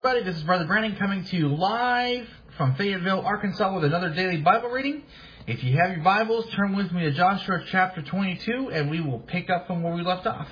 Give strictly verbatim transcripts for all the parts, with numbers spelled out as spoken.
Everybody, this is Brother Brandon coming to you live from Fayetteville, Arkansas with another daily Bible reading. If you have your Bibles, turn with me to Joshua chapter twenty-two and we will pick up from where we left off.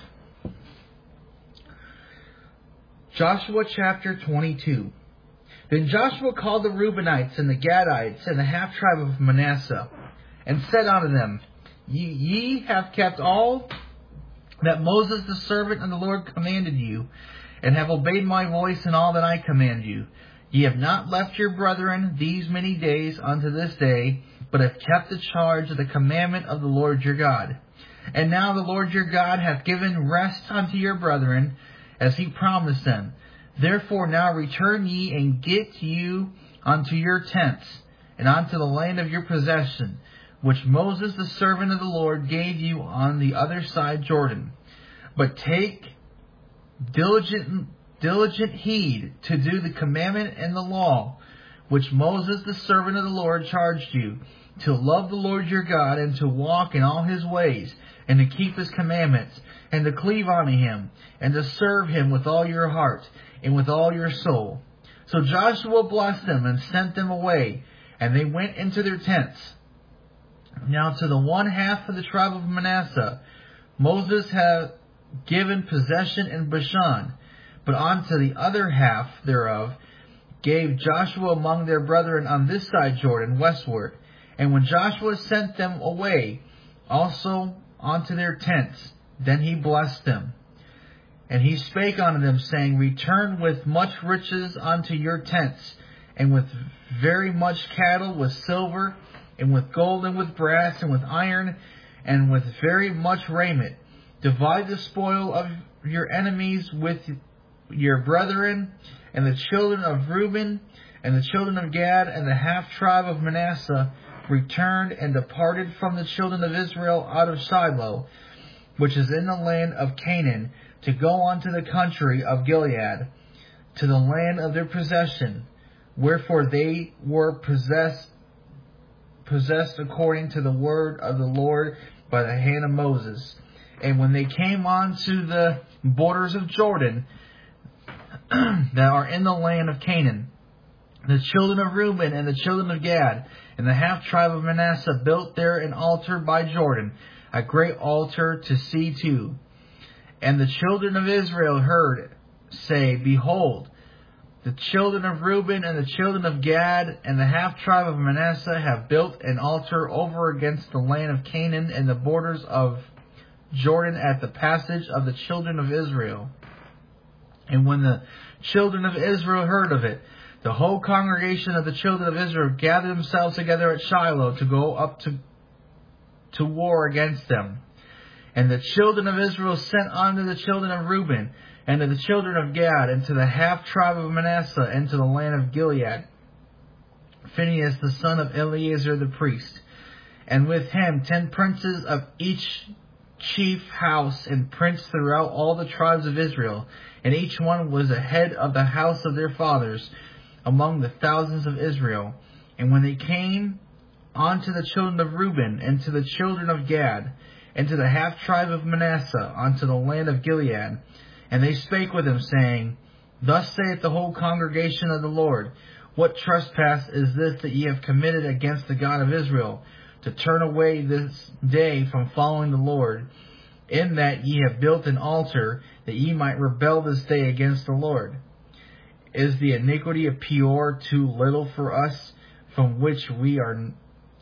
Joshua chapter twenty-two. Then Joshua called the Reubenites and the Gadites and the half-tribe of Manasseh, and said unto them, Ye, ye have kept all that Moses the servant of the Lord commanded you, and have obeyed my voice in all that I command you. Ye have not left your brethren these many days unto this day, but have kept the charge of the commandment of the Lord your God. And now the Lord your God hath given rest unto your brethren, as he promised them. Therefore now return ye, and get you unto your tents, and unto the land of your possession, which Moses the servant of the Lord gave you on the other side Jordan. But take diligent diligent heed to do the commandment and the law, which Moses the servant of the Lord charged you, to love the Lord your God, and to walk in all his ways, and to keep his commandments, and to cleave unto him, and to serve him with all your heart, and with all your soul. So Joshua blessed them, and sent them away, and they went into their tents. Now to the one half of the tribe of Manasseh Moses had given possession in Bashan, but unto the other half thereof gave Joshua among their brethren on this side Jordan westward. And when Joshua sent them away also unto their tents, then he blessed them. And he spake unto them, saying, Return with much riches unto your tents, and with very much cattle, with silver, and with gold, and with brass, and with iron, and with very much raiment. Divide the spoil of your enemies with your brethren. And the children of Reuben and the children of Gad and the half-tribe of Manasseh returned and departed from the children of Israel out of Shiloh, which is in the land of Canaan, to go unto the country of Gilead, to the land of their possession. Wherefore they were possessed, possessed according to the word of the Lord by the hand of Moses. And when they came on to the borders of Jordan, that are in the land of Canaan, the children of Reuben and the children of Gad and the half-tribe of Manasseh built there an altar by Jordan, a great altar to see to. And the children of Israel heard say, Behold, the children of Reuben and the children of Gad and the half-tribe of Manasseh have built an altar over against the land of Canaan in the borders of Jordan at the passage of the children of Israel. And when the children of Israel heard of it, the whole congregation of the children of Israel gathered themselves together at Shiloh to go up to, to war against them. And the children of Israel sent unto the children of Reuben, and to the children of Gad, and to the half-tribe of Manasseh, and to the land of Gilead, Phinehas the son of Eleazar the priest, and with him ten princes of each chief house, and prince throughout all the tribes of Israel, and each one was a head of the house of their fathers among the thousands of Israel. And when they came unto the children of Reuben, and to the children of Gad, and to the half-tribe of Manasseh, unto the land of Gilead, and they spake with them, saying, Thus saith the whole congregation of the Lord, What trespass is this that ye have committed against the God of Israel, to turn away this day from following the Lord, in that ye have built an altar, that ye might rebel this day against the Lord? Is the iniquity of Peor too little for us, from which we are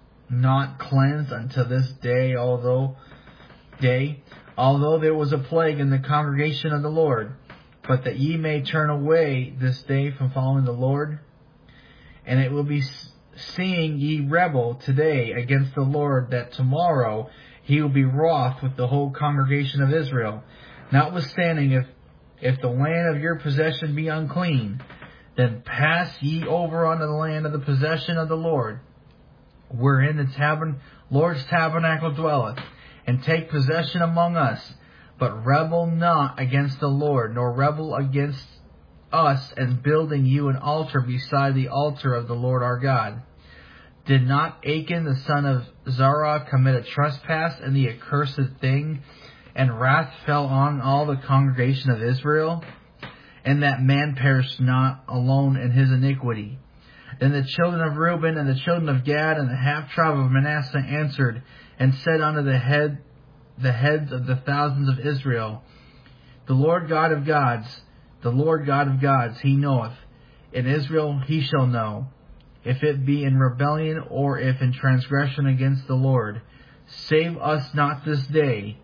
not cleansed unto this day, although day, although there was a plague in the congregation of the Lord, but that ye may turn away this day from following the Lord? And it will be seeing ye rebel today against the Lord, that tomorrow he will be wroth with the whole congregation of Israel. Notwithstanding, if if the land of your possession be unclean, then pass ye over unto the land of the possession of the Lord, wherein the tabern, Lord's tabernacle dwelleth, and take possession among us. But rebel not against the Lord, nor rebel against us, and building you an altar beside the altar of the Lord our God. Did not Achan the son of Zerah commit a trespass in the accursed thing, and wrath fell on all the congregation of Israel? and that man perish not alone in his iniquity. Then the children of Reuben and the children of Gad and the half tribe of Manasseh answered and said unto the head, the heads of the thousands of Israel, The Lord God of gods, the Lord God of gods, He knoweth. In Israel He shall know, if it be in rebellion or if in transgression against the Lord. Save us not this day,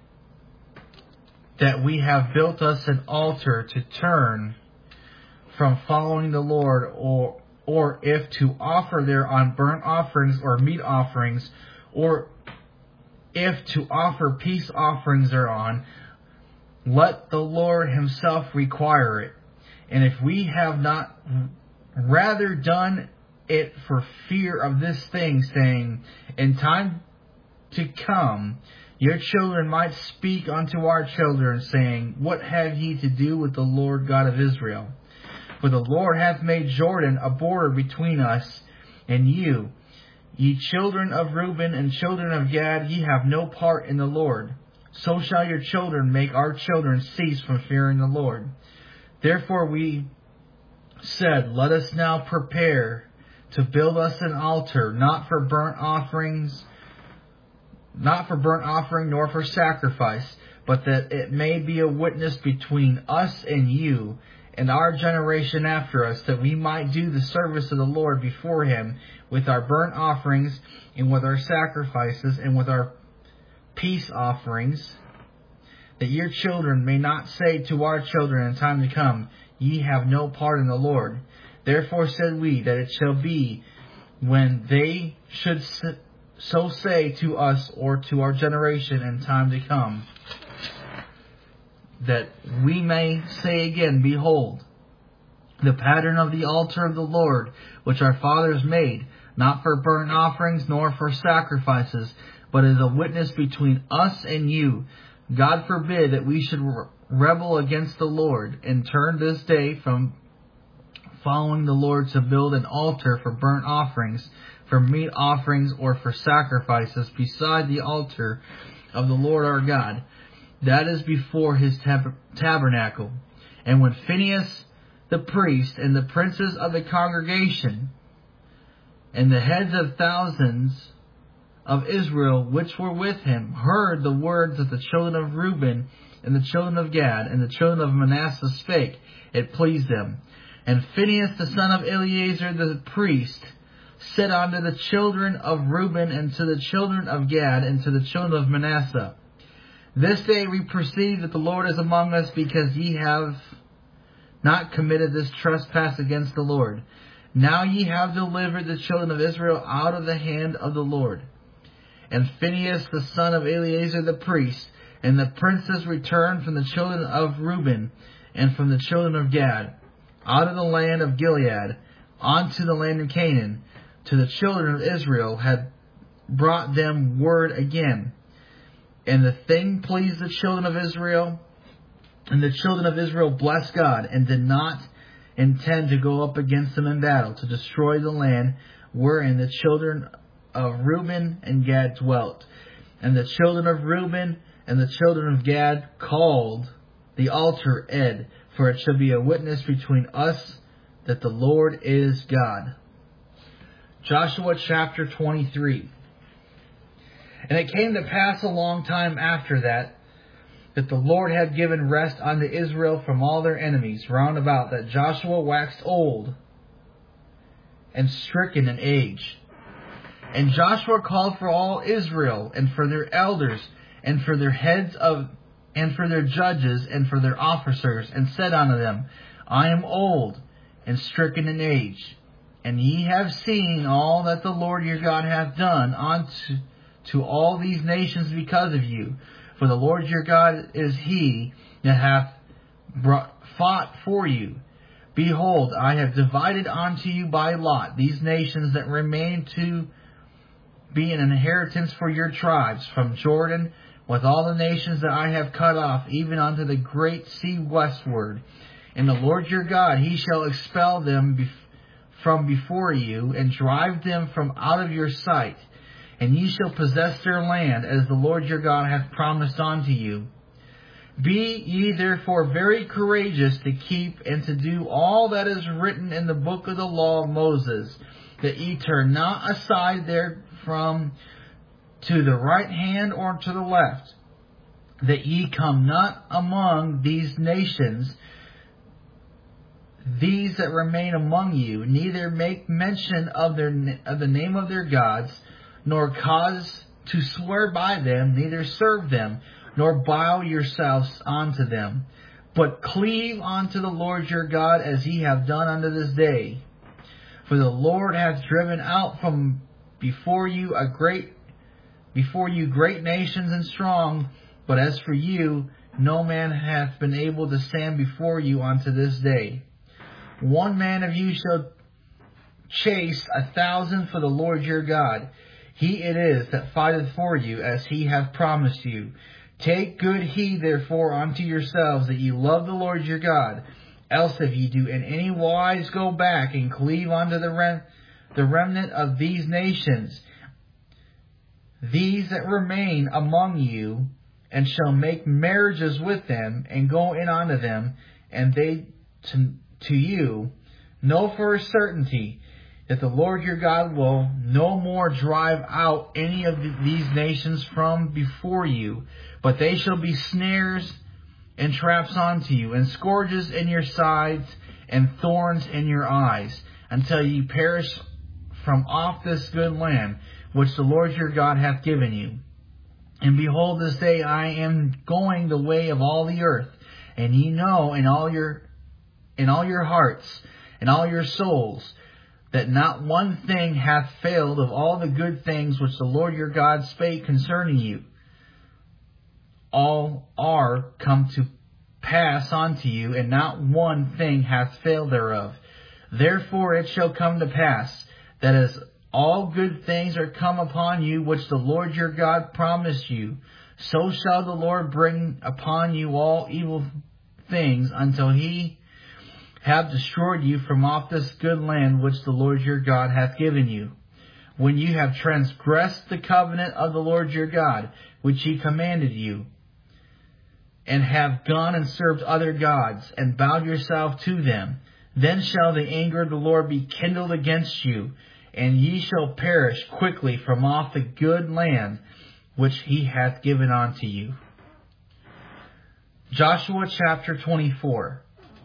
that we have built us an altar to turn from following the Lord, or or if to offer thereon burnt offerings or meat offerings, or if to offer peace offerings thereon, let the Lord Himself require it. And if we have not rather done it for fear of this thing, saying, In time to come, your children might speak unto our children, saying, What have ye to do with the Lord God of Israel? For the Lord hath made Jordan a border between us and you. Ye children of Reuben and children of Gad, ye have no part in the Lord. So shall your children make our children cease from fearing the Lord. Therefore we said, Let us now prepare to build us an altar, not for burnt offerings, not for burnt offering nor for sacrifice, but that it may be a witness between us and you, and our generation after us, that we might do the service of the Lord before Him with our burnt offerings, and with our sacrifices, and with our peace offerings, that your children may not say to our children in time to come, Ye have no part in the Lord. Therefore said we, that it shall be, when they should so say to us or to our generation in time to come, that we may say again, Behold, the pattern of the altar of the Lord, which our fathers made, not for burnt offerings nor for sacrifices, but as a witness between us and you. God forbid that we should rebel against the Lord, and turn this day from following the Lord to build an altar for burnt offerings, for meat offerings, or for sacrifices beside the altar of the Lord our God, that is before His tab- tabernacle. And when Phinehas the priest and the princes of the congregation and the heads of thousands of Israel which were with him heard the words that the children of Reuben and the children of Gad and the children of Manasseh spake, it pleased them. And Phinehas the son of Eleazar the priest said unto the children of Reuben and to the children of Gad and to the children of Manasseh, This day we perceive that the Lord is among us, because ye have not committed this trespass against the Lord. Now ye have delivered the children of Israel out of the hand of the Lord. And Phinehas the son of Eleazar the priest and the princes returned from the children of Reuben and from the children of Gad out of the land of Gilead unto the land of Canaan, to the children of Israel, had brought them word again. And the thing pleased the children of Israel, and the children of Israel blessed God, and did not intend to go up against them in battle, to destroy the land wherein the children of Reuben and Gad dwelt. And the children of Reuben and the children of Gad called the altar Ed, for it shall be a witness between us that the Lord is God. Joshua chapter twenty-three. And it came to pass a long time after that, that the Lord had given rest unto Israel from all their enemies round about, that Joshua waxed old and stricken in age. And Joshua called for all Israel, and for their elders, and for their heads of, and for their judges, and for their officers, and said unto them, I am old and stricken in age, and ye have seen all that the Lord your God hath done unto to all these nations because of you. For the Lord your God is He that hath brought, fought for you. Behold, I have divided unto you by lot these nations that remain to be an inheritance for your tribes, from Jordan, with all the nations that I have cut off, even unto the great sea westward. And the Lord your God, He shall expel them bef- from before you, and drive them from out of your sight. And ye shall possess their land, as the Lord your God hath promised unto you. Be ye therefore very courageous to keep and to do all that is written in the book of the law of Moses, that ye turn not aside therefrom to the right hand or to the left, that ye come not among these nations, these that remain among you, neither make mention of their of the name of their gods, nor cause to swear by them, neither serve them, nor bow yourselves unto them, but cleave unto the Lord your God, as ye have done unto this day. For the Lord hath driven out from before you a great before you great nations and strong, but as for you, no man hath been able to stand before you unto this day. One man of you shall chase a thousand for the Lord your God. He it is that fighteth for you, as he hath promised you. Take good heed therefore unto yourselves, that ye love the Lord your God. Else if ye do in any wise go back and cleave unto the, rem- the remnant of these nations, these that remain among you, and shall make marriages with them, and go in unto them, and they to, to you, know for a certainty that the Lord your God will no more drive out any of these nations from before you, but they shall be snares and traps unto you, and scourges in your sides, and thorns in your eyes, until ye perish from off this good land, which the Lord your God hath given you. And behold, this day I am going the way of all the earth, and ye know in all your in all your hearts and all your souls, that not one thing hath failed of all the good things which the Lord your God spake concerning you. All are come to pass unto you, and not one thing hath failed thereof. Therefore it shall come to pass, that as all good things are come upon you, which the Lord your God promised you, so shall the Lord bring upon you all evil things, until he have destroyed you from off this good land which the Lord your God hath given you. When you have transgressed the covenant of the Lord your God, which he commanded you, and have gone and served other gods, and bowed yourself to them, then shall the anger of the Lord be kindled against you, and ye shall perish quickly from off the good land which he hath given unto you. Joshua chapter twenty-four.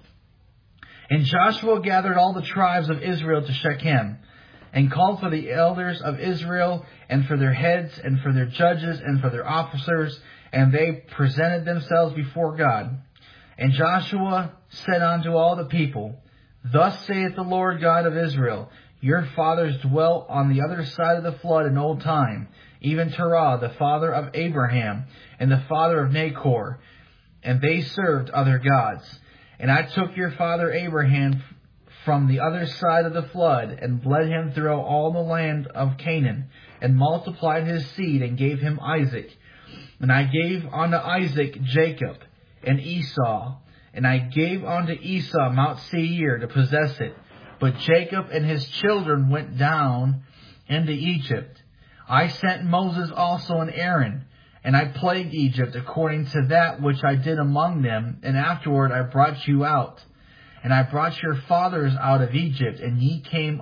And Joshua gathered all the tribes of Israel to Shechem, and called for the elders of Israel, and for their heads, and for their judges, and for their officers, and they presented themselves before God. And Joshua said unto all the people, Thus saith the Lord God of Israel, Your fathers dwelt on the other side of the flood in old time, even Terah, the father of Abraham, and the father of Nachor, and they served other gods. And I took your father Abraham from the other side of the flood, and led him through all the land of Canaan, and multiplied his seed, and gave him Isaac. And I gave unto Isaac Jacob and Esau, and I gave unto Esau Mount Seir to possess it. But Jacob and his children went down into Egypt. I sent Moses also and Aaron, and I plagued Egypt according to that which I did among them, and afterward I brought you out. And I brought your fathers out of Egypt, and ye came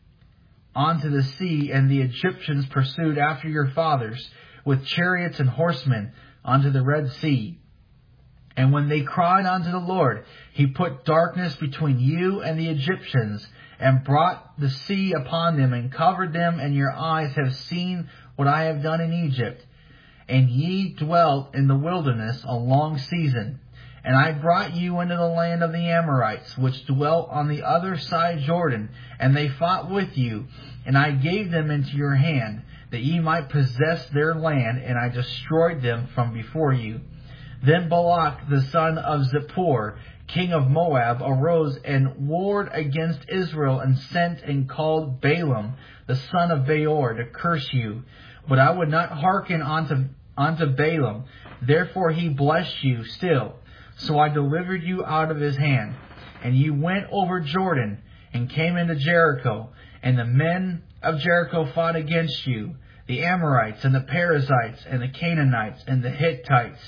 onto the sea, and the Egyptians pursued after your fathers with chariots and horsemen unto the Red Sea. And when they cried unto the Lord, he put darkness between you and the Egyptians, and brought the sea upon them, and covered them, and your eyes have seen what I have done in Egypt. And ye dwelt in the wilderness a long season. And I brought you into the land of the Amorites, which dwelt on the other side Jordan, and they fought with you, and I gave them into your hand, that ye might possess their land, and I destroyed them from before you. Then Balak the son of Zippor, king of Moab, arose and warred against Israel, and sent and called Balaam the son of Beor to curse you. But I would not hearken unto, unto Balaam, therefore he blessed you still. So I delivered you out of his hand. And you went over Jordan, and came into Jericho, and the men of Jericho fought against you, the Amorites, and the Perizzites, and the Canaanites, and the Hittites,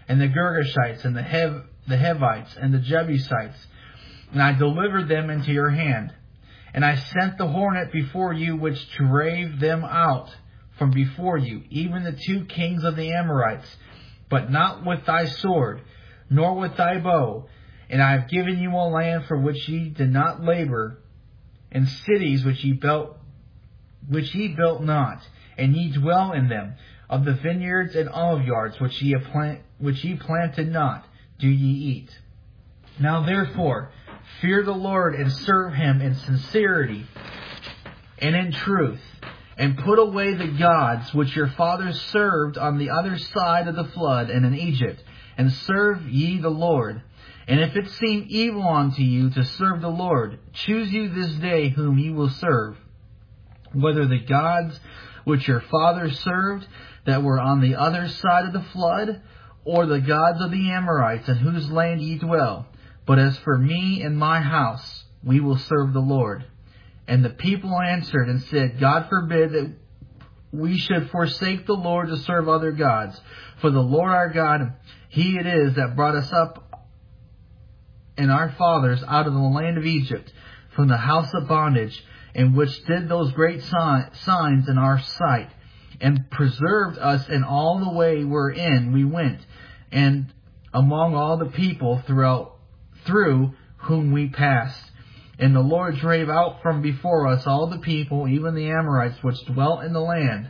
and the Girgashites, and the Hev, the Hivites, and the Jebusites, and I delivered them into your hand. And I sent the hornet before you, which drave them out from before you, even the two kings of the Amorites, but not with thy sword, nor with thy bow. And I have given you a land for which ye did not labor, and cities which ye built, which ye built not, and ye dwell in them. Of the vineyards and olive yards which ye have plant, which ye planted not, do ye eat. Now therefore, fear the Lord and serve him in sincerity and in truth, and put away the gods which your fathers served on the other side of the flood and in Egypt, and serve ye the Lord. And if it seem evil unto you to serve the Lord, choose you this day whom ye will serve, whether the gods which your fathers served that were on the other side of the flood, or the gods of the Amorites in whose land ye dwell. But as for me and my house, we will serve the Lord. And the people answered and said, God forbid that we should forsake the Lord to serve other gods. For the Lord our God, he it is that brought us up and our fathers out of the land of Egypt, from the house of bondage, and which did those great signs in our sight, and preserved us in all the way wherein we went, and among all the people throughout through whom we passed. And the Lord drave out from before us all the people, even the Amorites, which dwelt in the land.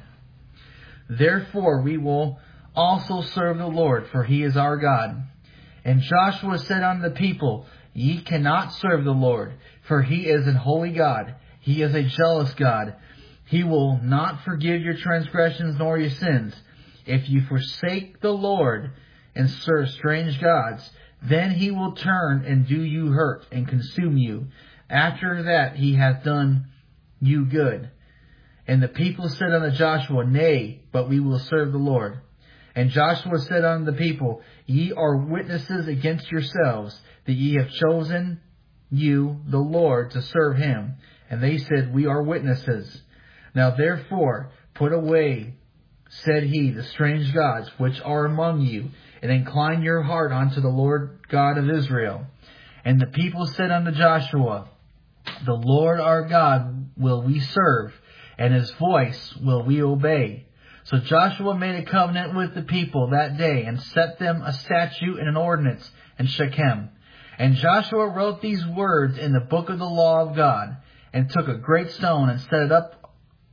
Therefore we will also serve the Lord, for he is our God. And Joshua said unto the people, Ye cannot serve the Lord, for he is an holy God. He is a jealous God. He will not forgive your transgressions nor your sins. If you forsake the Lord and serve strange gods, then he will turn and do you hurt and consume you. After that he hath done you good. And the people said unto Joshua, Nay, but we will serve the Lord. And Joshua said unto the people, Ye are witnesses against yourselves, that ye have chosen you the Lord to serve him. And they said, We are witnesses. Now therefore put away, said he, the strange gods which are among you, and incline your heart unto the Lord God of Israel. And the people said unto Joshua, The Lord our God will we serve, and his voice will we obey. So Joshua made a covenant with the people that day, and set them a statute and an ordinance in Shechem. And Joshua wrote these words in the book of the law of God, and took a great stone and set it up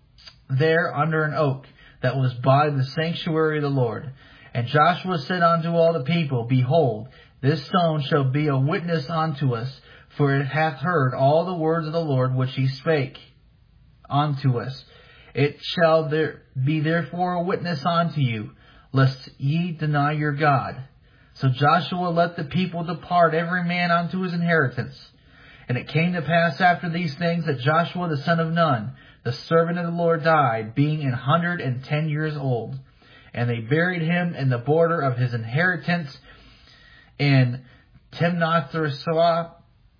there under an oak that was by the sanctuary of the Lord. And Joshua said unto all the people, Behold, this stone shall be a witness unto us, for it hath heard all the words of the Lord which he spake unto us. It shall there be therefore a witness unto you, lest ye deny your God. So Joshua let the people depart every man unto his inheritance. And it came to pass after these things that Joshua the son of Nun, the servant of the Lord, died, being an hundred and ten years old. And they buried him in the border of his inheritance in Timnath-Serah,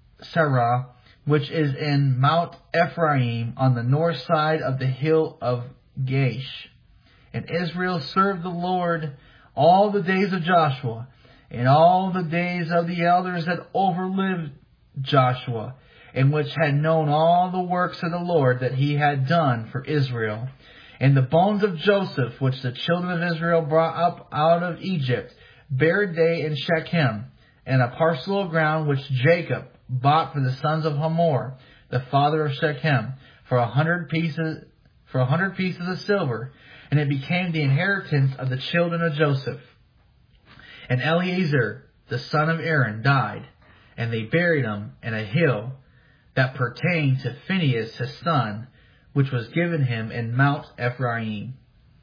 which is in Mount Ephraim, on the north side of the hill of Gaish. And Israel served the Lord all the days of Joshua, and all the days of the elders that overlived Joshua, and which had known all the works of the Lord that he had done for Israel. And the bones of Joseph, which the children of Israel brought up out of Egypt, buried they in Shechem, and a parcel of ground which Jacob bought for the sons of Hamor, the father of Shechem, for a hundred pieces, for a hundred pieces of silver, and it became the inheritance of the children of Joseph. And Eleazar, the son of Aaron, died, and they buried him in a hill that pertained to Phinehas his son, which was given him in Mount Ephraim.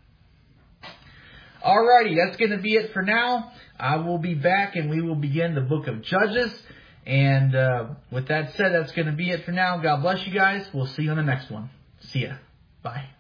Alrighty, that's going to be it for now. I will be back and we will begin the book of Judges. And uh, with that said, that's going to be it for now. God bless you guys. We'll see you on the next one. See ya. Bye.